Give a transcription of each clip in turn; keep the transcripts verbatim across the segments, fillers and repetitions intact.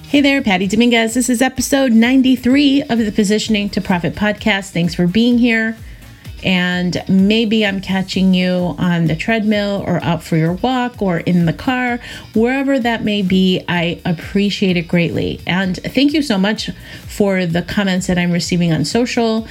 Hey there, Patty Dominguez. This is episode ninety-three of the Positioning to Profit podcast. Thanks for being here. And maybe I'm catching you on the treadmill or out for your walk or in the car, wherever that may be. I appreciate it greatly. And thank you so much for the comments that I'm receiving on social.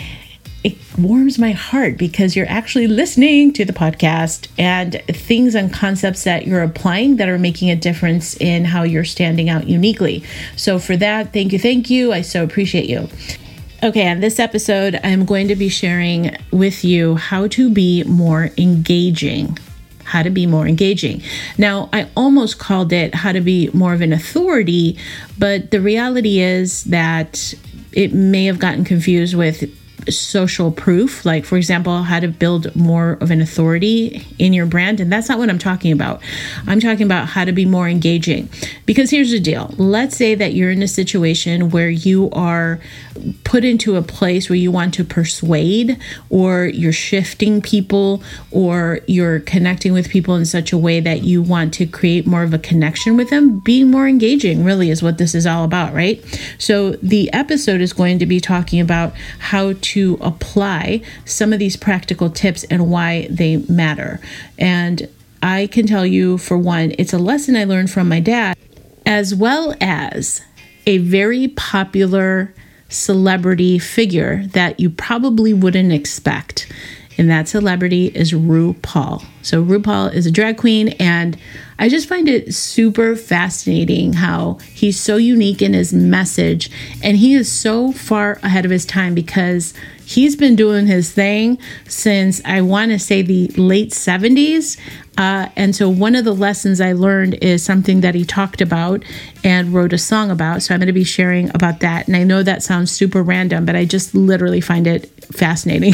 It warms my heart because you're actually listening to the podcast and things and concepts that you're applying that are making a difference in how you're standing out uniquely. So for that, thank you, thank you. I so appreciate you. Okay, on this episode, I'm going to be sharing with you how to be more engaging. How to be more engaging. Now, I almost called it how to be more of an authority, but the reality is that it may have gotten confused with social proof, like for example, how to build more of an authority in your brand. And that's not what I'm talking about. I'm talking about how to be more engaging. Because here's the deal. Let's say that you're in a situation where you are put into a place where you want to persuade, or you're shifting people, or you're connecting with people in such a way that you want to create more of a connection with them. Being more engaging really is what this is all about, right? So the episode is going to be talking about how to to apply some of these practical tips and why they matter. And I can tell you, for one, it's a lesson I learned from my dad, as well as a very popular celebrity figure that you probably wouldn't expect. And that celebrity is RuPaul. So RuPaul is a drag queen, and I just find it super fascinating how he's so unique in his message, and he is so far ahead of his time because he's been doing his thing since, I want to say, the late seventies. Uh, and so one of the lessons I learned is something that he talked about and wrote a song about. So I'm going to be sharing about that. And I know that sounds super random, but I just literally find it fascinating.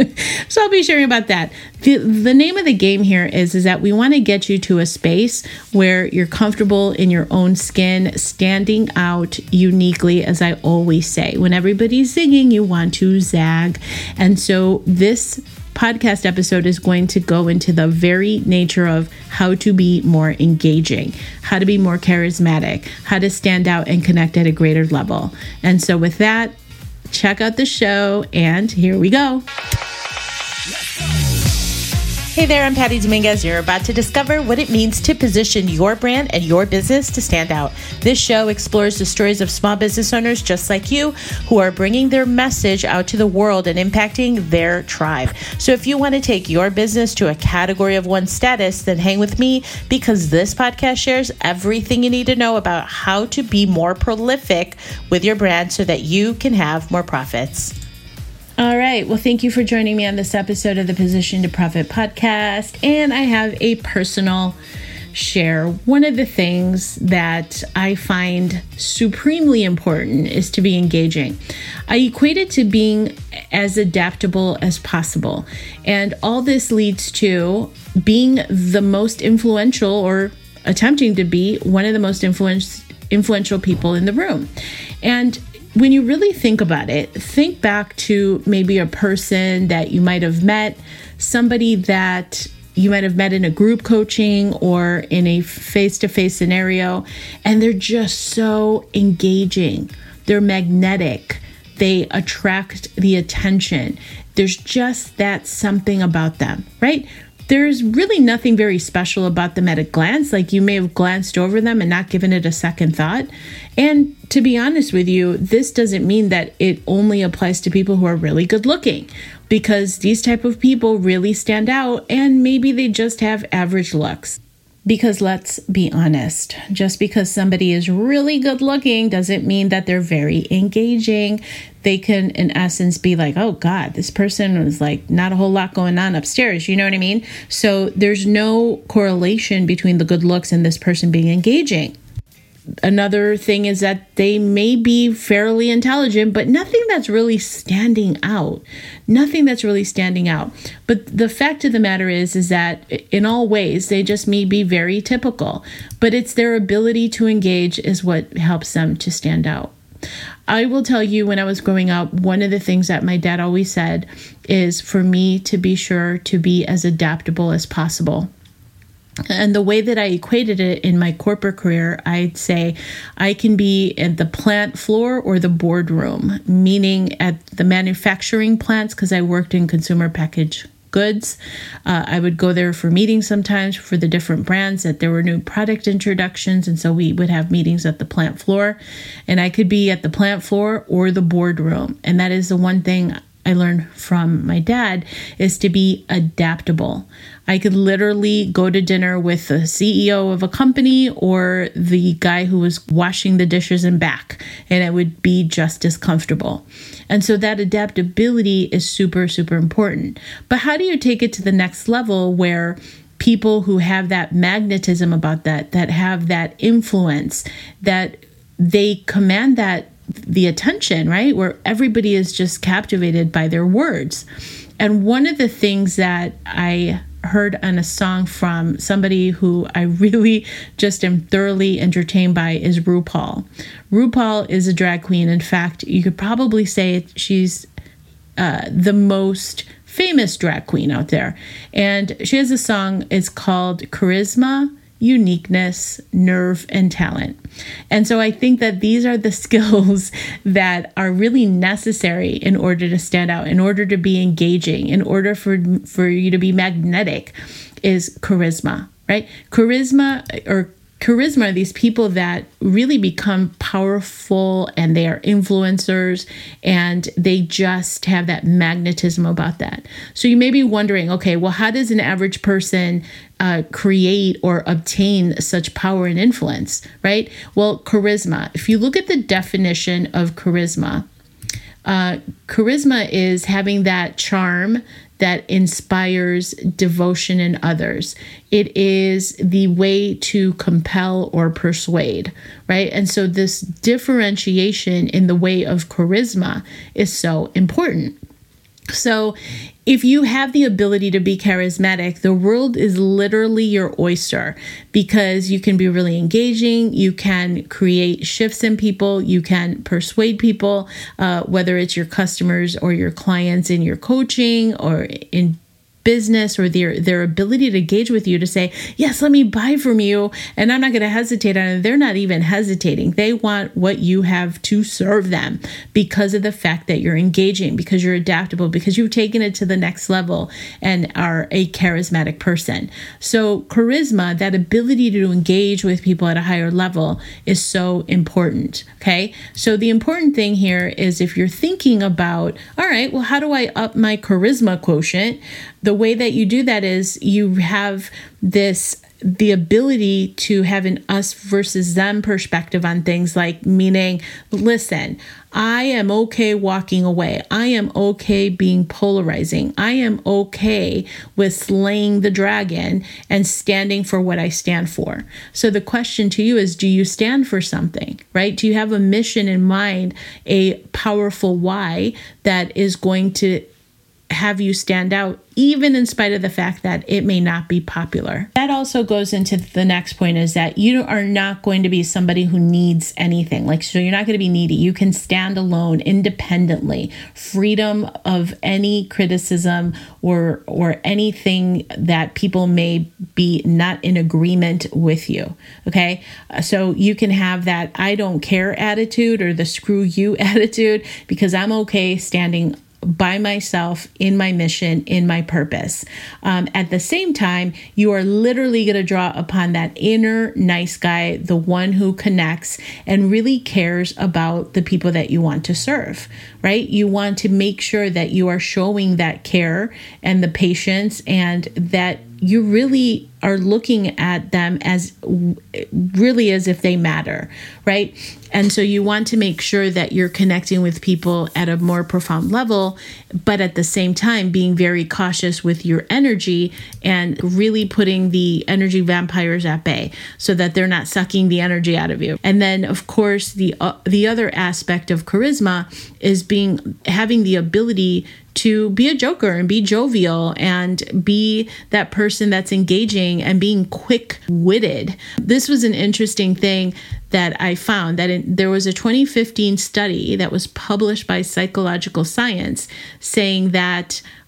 So I'll be sharing about that. The, the name of the game here is, is that we want to get you to a space where you're comfortable in your own skin, standing out uniquely, as I always say. When everybody's singing, you want to zag. And so this podcast episode is going to go into the very nature of how to be more engaging, how to be more charismatic, how to stand out and connect at a greater level. And so with that, check out the show, and here we go. Hey there, I'm Patty Dominguez. You're about to discover what it means to position your brand and your business to stand out. This show explores the stories of small business owners just like you who are bringing their message out to the world and impacting their tribe. So if you want to take your business to a category of one status, then hang with me, because this podcast shares everything you need to know about how to be more prolific with your brand so that you can have more profits. All right. Well, thank you for joining me on this episode of the Position to Profit podcast. And I have a personal share. One of the things that I find supremely important is to be engaging. I equate it to being as adaptable as possible. And all this leads to being the most influential, or attempting to be one of the most influence, influential people in the room. And when you really think about it, think back to maybe a person that you might have met, somebody that you might have met in a group coaching or in a face-to-face scenario, and they're just so engaging. They're magnetic. They attract the attention. There's just that something about them, right? There's really nothing very special about them at a glance. Like, you may have glanced over them and not given it a second thought. And to be honest with you, this doesn't mean that it only applies to people who are really good looking, because these type of people really stand out, and maybe they just have average looks. Because let's be honest, just because somebody is really good looking doesn't mean that they're very engaging. They can, in essence, be like, oh God, this person was like not a whole lot going on upstairs. You know what I mean? So there's no correlation between the good looks and this person being engaging. Another thing is that they may be fairly intelligent, but nothing that's really standing out. Nothing that's really standing out. But the fact of the matter is, is that in all ways, they just may be very typical. But it's their ability to engage is what helps them to stand out. I will tell you, when I was growing up, one of the things that my dad always said is for me to be sure to be as adaptable as possible. And the way that I equated it in my corporate career, I'd say I can be at the plant floor or the boardroom, meaning at the manufacturing plants, because I worked in consumer packaged goods. Uh, I would go there for meetings sometimes for the different brands that there were new product introductions. And so we would have meetings at the plant floor, and I could be at the plant floor or the boardroom. And that is the one thing I learned from my dad, is to be adaptable. I could literally go to dinner with the C E O of a company or the guy who was washing the dishes and back, and it would be just as comfortable. And so that adaptability is super, super important. But how do you take it to the next level where people who have that magnetism about that, that have that influence, that they command that the attention, right? Where everybody is just captivated by their words. And one of the things that I heard on a song from somebody who I really just am thoroughly entertained by is RuPaul. RuPaul is a drag queen. In fact, you could probably say she's uh, the most famous drag queen out there. And she has a song, it's called Charisma, Uniqueness, Nerve, and Talent. And so I think that these are the skills that are really necessary in order to stand out, in order to be engaging, in order for, for you to be magnetic, is charisma, right? Charisma or Charisma are these people that really become powerful, and they are influencers, and they just have that magnetism about that. So you may be wondering, okay, well, how does an average person uh, create or obtain such power and influence, right? Well, charisma, if you look at the definition of charisma, uh, charisma is having that charm that inspires devotion in others. It is the way to compel or persuade, right? And so this differentiation in the way of charisma is so important. So if you have the ability to be charismatic, the world is literally your oyster, because you can be really engaging. You can create shifts in people. You can persuade people, uh, whether it's your customers or your clients in your coaching or in business, or their their ability to engage with you, to say, yes, let me buy from you, and I'm not going to hesitate on it. They're not even hesitating. They want what you have to serve them, because of the fact that you're engaging, because you're adaptable, because you've taken it to the next level and are a charismatic person. So charisma, that ability to engage with people at a higher level, is so important. Okay. So the important thing here is, if you're thinking about, all right, well, how do I up my charisma quotient? The way that you do that is you have this, the ability to have an us versus them perspective on things, like, meaning, listen, I am okay walking away. I am okay being polarizing. I am okay with slaying the dragon and standing for what I stand for. So the question to you is, do you stand for something, right? Do you have a mission in mind, a powerful why that is going to have you stand out, even in spite of the fact that it may not be popular? That also goes into the next point, is that you are not going to be somebody who needs anything. Like, so you're not going to be needy. You can stand alone independently, freedom of any criticism or, or anything that people may be not in agreement with you. Okay. So you can have that I don't care attitude, or the screw you attitude, because I'm okay standing by myself in my mission, in my purpose. Um, at the same time, you are literally going to draw upon that inner nice guy, the one who connects and really cares about the people that you want to serve, right? You want to make sure that you are showing that care and the patience, and that you really are looking at them as really as if they matter, right? And so you want to make sure that you're connecting with people at a more profound level, but at the same time being very cautious with your energy and really putting the energy vampires at bay so that they're not sucking the energy out of you. And then, of course, the uh, the other aspect of charisma is being having the ability to be a joker and be jovial and be that person that's engaging and being quick-witted. This was an interesting thing that I found, that in, there was a twenty fifteen study that was published by Psychological Science saying that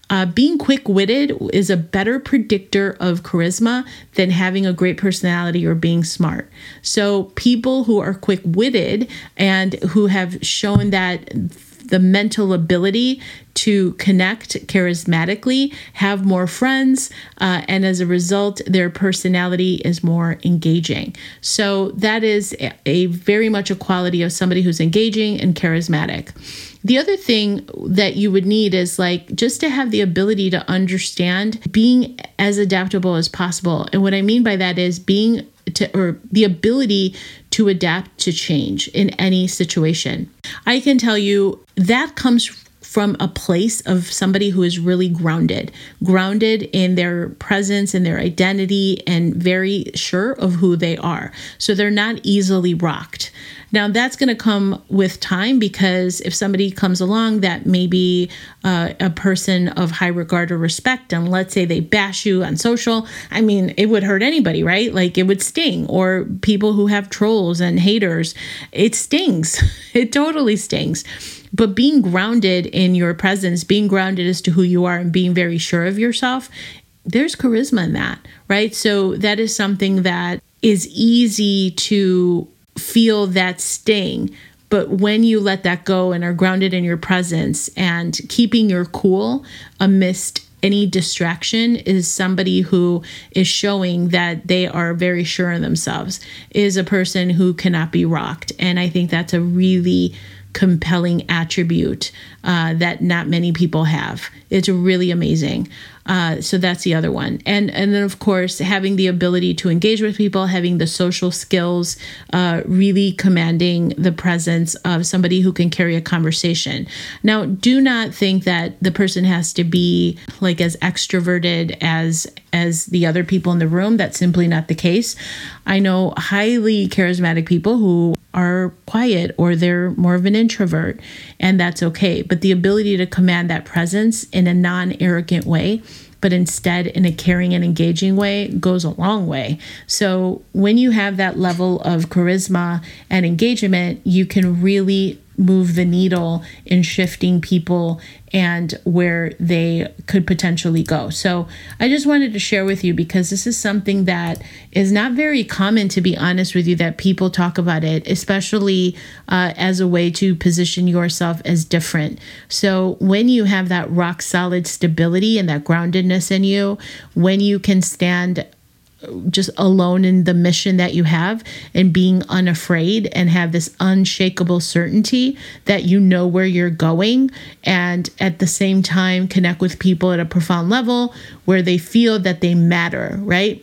Uh, being quick-witted is a better predictor of charisma than having a great personality or being smart. So people who are quick-witted and who have shown that the mental ability to connect charismatically have more friends, uh, and as a result, their personality is more engaging. So that is a, a very much a quality of somebody who's engaging and charismatic. The other thing that you would need is like just to have the ability to understand being as adaptable as possible. And what I mean by that is being to, or the ability to adapt to change in any situation. I can tell you that comes from a place of somebody who is really grounded, grounded in their presence and their identity and very sure of who they are. So they're not easily rocked. Now that's going to come with time, because if somebody comes along that may be uh, a person of high regard or respect, and let's say they bash you on social, I mean, it would hurt anybody, right? Like it would sting. Or people who have trolls and haters, it stings. It totally stings. But being grounded in your presence, being grounded as to who you are and being very sure of yourself, there's charisma in that, right? So that is something that is easy to feel that sting. But when you let that go and are grounded in your presence and keeping your cool amidst any distraction is somebody who is showing that they are very sure in themselves, is a person who cannot be rocked. And I think that's a really compelling attribute uh, that not many people have. It's really amazing. Uh, so that's the other one. And and then, of course, having the ability to engage with people, having the social skills, uh, really commanding the presence of somebody who can carry a conversation. Now, do not think that the person has to be like as extroverted as as the other people in the room. That's simply not the case. I know highly charismatic people who are quiet or they're more of an introvert, and that's okay. But the ability to command that presence in a non-arrogant way, but instead in a caring and engaging way, goes a long way. So when you have that level of charisma and engagement, you can really move the needle in shifting people and where they could potentially go. So I just wanted to share with you, because this is something that is not very common, to be honest with you, that people talk about it, especially uh, as a way to position yourself as different. So when you have that rock solid stability and that groundedness in you, when you can stand just alone in the mission that you have and being unafraid and have this unshakable certainty that you know where you're going, and at the same time connect with people at a profound level where they feel that they matter, right?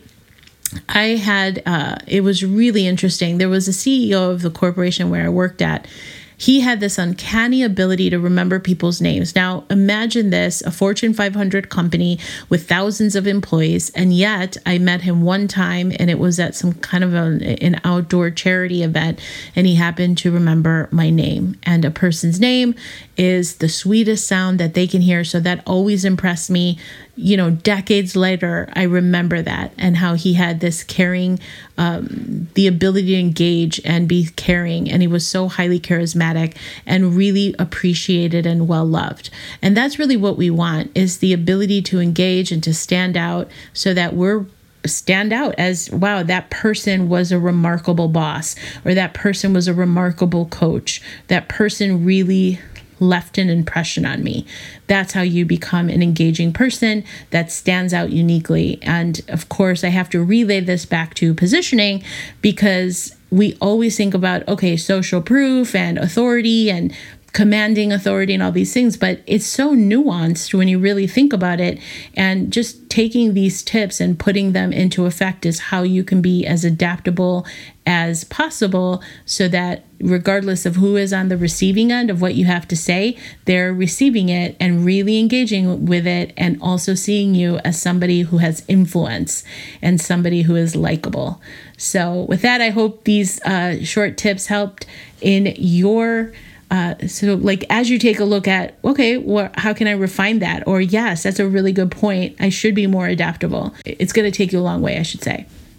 I had, uh, it was really interesting. There was a C E O of the corporation where I worked at. He had this uncanny ability to remember people's names. Now, imagine this, a Fortune five hundred company with thousands of employees, and yet I met him one time, and it was at some kind of an, an outdoor charity event, and he happened to remember my name. And a person's name is the sweetest sound that they can hear, so that always impressed me. You know, decades later, I remember that, and how he had this caring, um, the ability to engage and be caring. And he was so highly charismatic and really appreciated and well loved. And that's really what we want, is the ability to engage and to stand out, so that we're stand out as, wow, that person was a remarkable boss, or that person was a remarkable coach. That person really left an impression on me. That's how you become an engaging person that stands out uniquely. And of course, I have to relay this back to positioning, because we always think about, okay, social proof and authority and commanding authority and all these things, but it's so nuanced when you really think about it. And just taking these tips and putting them into effect is how you can be as adaptable as possible, so that regardless of who is on the receiving end of what you have to say, they're receiving it and really engaging with it, and also seeing you as somebody who has influence and somebody who is likable. So with that, I hope these uh, short tips helped in your Uh, so like, as you take a look at, okay, well, how can I refine that? Or yes, that's a really good point. I should be more adaptable. It's going to take you a long way, I should say.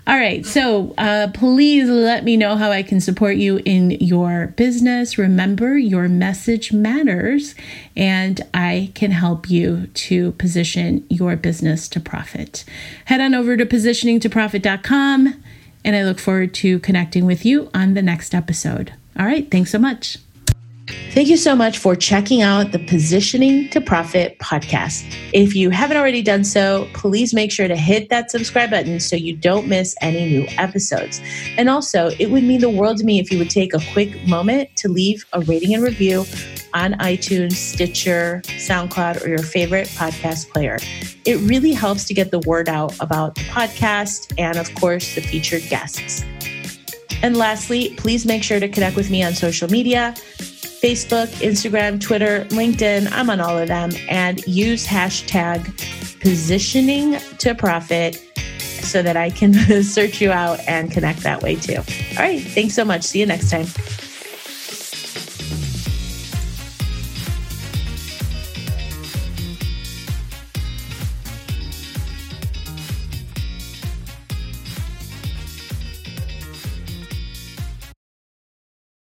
All right. So uh, please let me know how I can support you in your business. Remember, your message matters, and I can help you to position your business to profit. Head on over to positioning to profit dot com, and I look forward to connecting with you on the next episode. All right. Thanks so much. Thank you so much for checking out the Positioning to Profit podcast. If you haven't already done so, please make sure to hit that subscribe button so you don't miss any new episodes. And also, it would mean the world to me if you would take a quick moment to leave a rating and review on iTunes, Stitcher, SoundCloud, or your favorite podcast player. It really helps to get the word out about the podcast and, of course, the featured guests. And lastly, please make sure to connect with me on social media. Facebook, Instagram, Twitter, LinkedIn, I'm on all of them, and use hashtag positioning to profit so that I can search you out and connect that way too. All right. Thanks so much. See you next time.